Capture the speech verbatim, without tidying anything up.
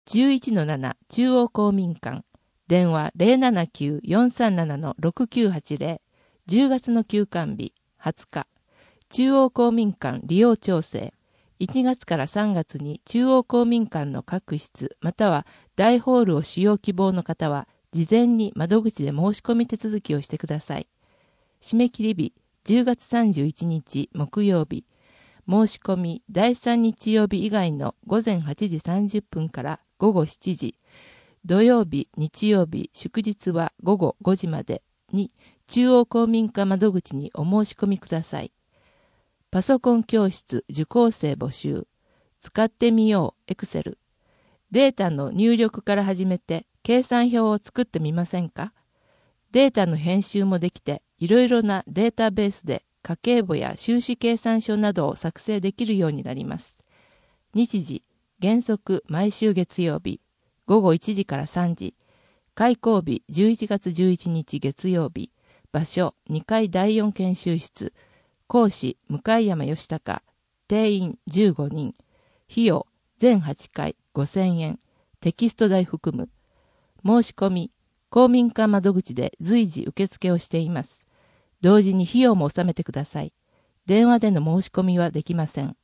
じゅういちのなな 中央公民館、電話 ゼロななきゅう よんさんなな ろくきゅうはちゼロ、じゅうがつの休館日はつか、中央公民館利用調整、いちがつからさんがつに中央公民館の各室または大ホールを使用希望の方は、事前に窓口で申し込み手続きをしてください。締め切り日じゅうがつさんじゅういちにち木曜日、申し込みだいさん日曜日以外のごぜんはちじさんじゅっぷんからごごしちじ、土曜日、日曜日、祝日はごごごじまでに中央公民館窓口にお申し込みください。パソコン教室受講生募集。使ってみよう、エクセル。データの入力から始めて計算表を作ってみませんか？データの編集もできて、いろいろなデータベースで家計簿や収支計算書などを作成できるようになります。日時、原則毎週月曜日、ごごいちじからさんじ。開講日じゅういちがつじゅういちにち月曜日。場所にかいだいよん研修室。講師向山義孝。定員じゅうごにん。費用全はちかいごせんえん。テキスト代含む。申し込み公民館窓口で随時受付をしています。同時に費用も納めてください。電話での申し込みはできません。